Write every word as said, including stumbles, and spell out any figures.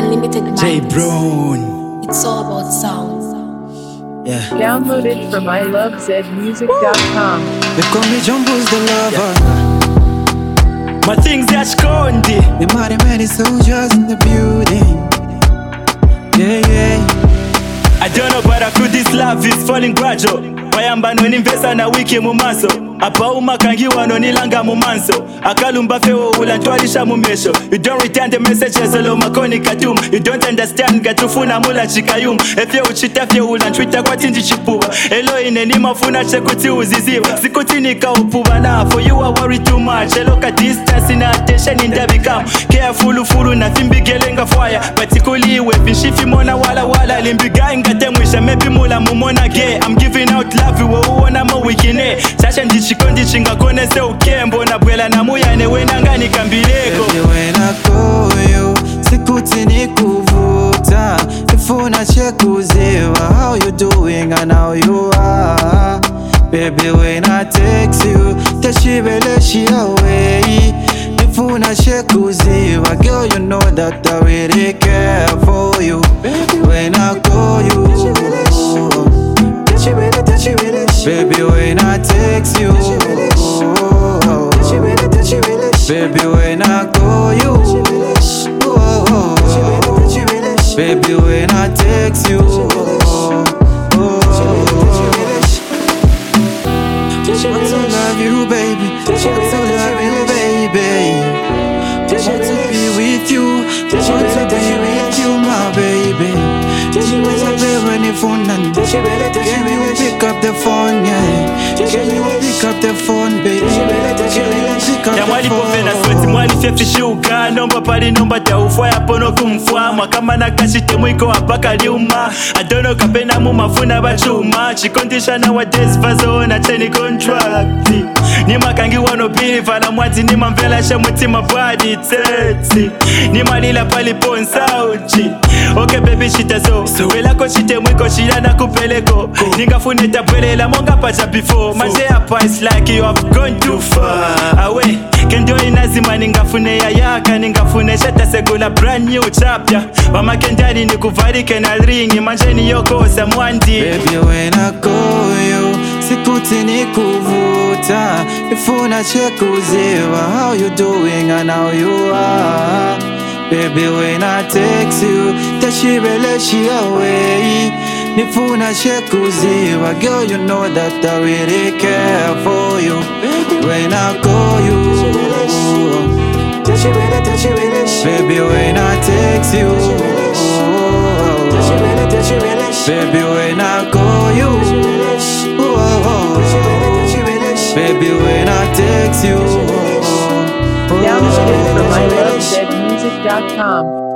Unlimited Minds. J Brown. It's all about sound. Yeah. Download it from I love zed music dot com. They call me Jumbo's the lover. My things that Shkondi. The mighty many soldiers in the building. Yeah, yeah. I don't know, but I feel this love is falling gradual. Wayamba no ninvesa na wiki mumaso. Apa umakangiwa no nilanga mumanso. Akalumba feo ulantwalisha mumesho. You don't return the messages olo makoni katum. You don't understand gatufuna mula chikayum. Efye uchita fye ulantwita kwa tinji chipua. Elo ineni mafuna chekuti uziziwa. Sikuti nika upuwa na for you are worried too much. Elo ka distance ina attention in the become. Careful furu na fimbi gelenga fire. Particularly weapon shifi mona wala wala. Limbiga ingate mwisha mepi mula mumona gay. I'm giving out love you uona mo wikine. Sasha ndichikondi chinga kone se ukembo. Na bwela na muya ne wenanga ni kambileko. Baby when I call you, sikuti ni kuvuta. Ifuna chekuziwa, how you doing and how you are. Baby when I text you, tashibele shi away. Ifuna chekuziwa, girl you know that I really care for you. Baby when I call you, baby when I text you, baby when I call you, baby when I text you, want to love you baby, want to love you baby, want to be with you, want to be with you my baby. When you phone and can you pick up the phone, yeah? Can you pick up the phone, baby? Can you pick up ya mwali povena sweti mwali fyefi shuka. Nomba pali nomba ta ufwa ya pono kumfwa. Mwakama na kashite mwiko wapaka liuma. Adono kapena mumafuna bachuma. Chikondisha na wades vazo na cheni contract. Ni makangi wano pili vala mwati. Ni mamvela she mutima body tete. Ni malila pali ponsa uchi. Okay baby shita so Wela ko chite mwiko shira na kupeleko. Ningafune tapwelela monga pacha before. Maje hapa is like you have gone too far away. Kendo inazima ningafune ya yaka. Ningafune shata segula brand new chapter. Mama kendani ni kuvarike na ringi. Manje ni yoko sa mwandi. Baby when I call you, sikuti ni kuvuta. Ifuna chekuziwa, how you doing and how you are. Baby when I text you, tashibele shi away. Nifuna shekuziwa, girl you know that I really care for you. When I call you, baby when I text you, baby when I call you, baby when I text you. Download it from I love zed music dot com.